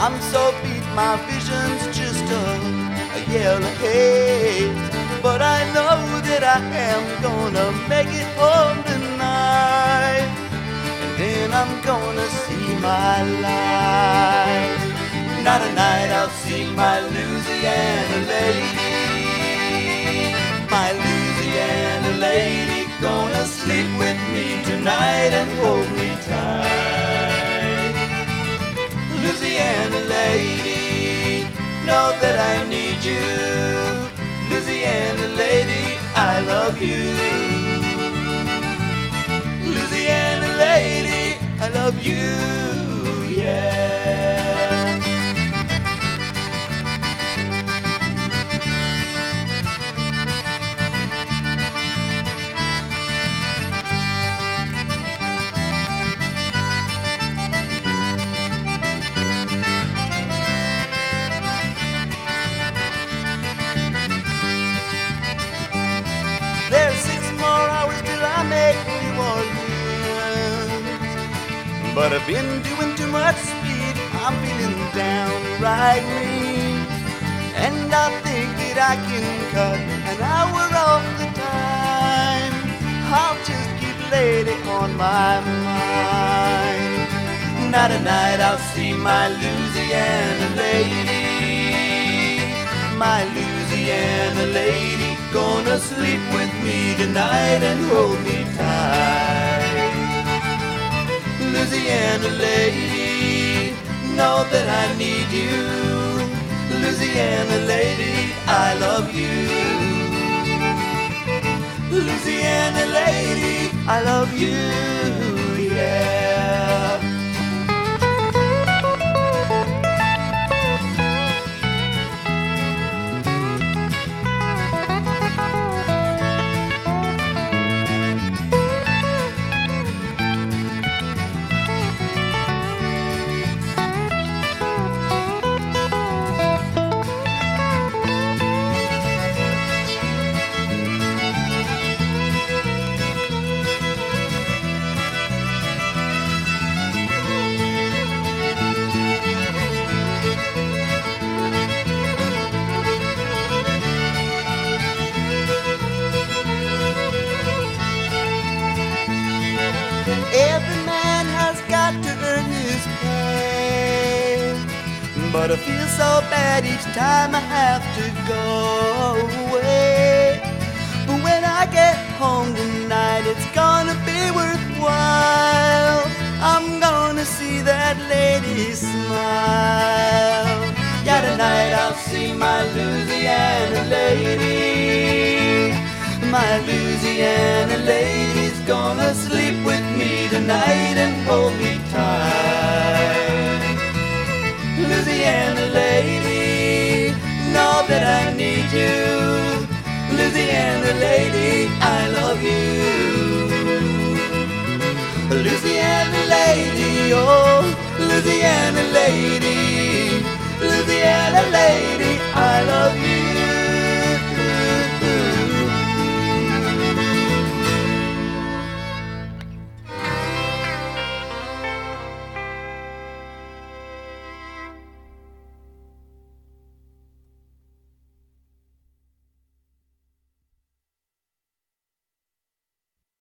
I'm so beat, my vision's just a yellow haze. But I know that I am gonna make it home tonight, and then I'm gonna see my life. Night and night I'll see my Louisiana lady. My Louisiana lady gonna sleep with me tonight and hold me tight. Louisiana lady, know that I need you. Louisiana lady, I love you. Louisiana lady, I love you, yeah. There's 6 more hours till I make New Orleans, but I've been doing too much speed. I'm feeling downright mean, and I think that I can cut an hour off the time. I'll just keep lady on my mind. Night and night I'll see my Louisiana lady. My Louisiana lady gonna sleep with me tonight and hold me tight. Louisiana lady, know that I need you. Louisiana lady, I love you. Louisiana lady, I love you, yeah. Every man has got to earn his pay, but I feel so bad each time I have to go away. But when I get home tonight, it's gonna be worthwhile. I'm gonna see that lady smile. Yeah, tonight I'll see my Louisiana lady. My Louisiana lady's gonna sleep with me tonight and hold me tight. Louisiana lady, know that I need you. Louisiana lady, I love you. Louisiana lady, oh, Louisiana lady. Louisiana lady, I love you.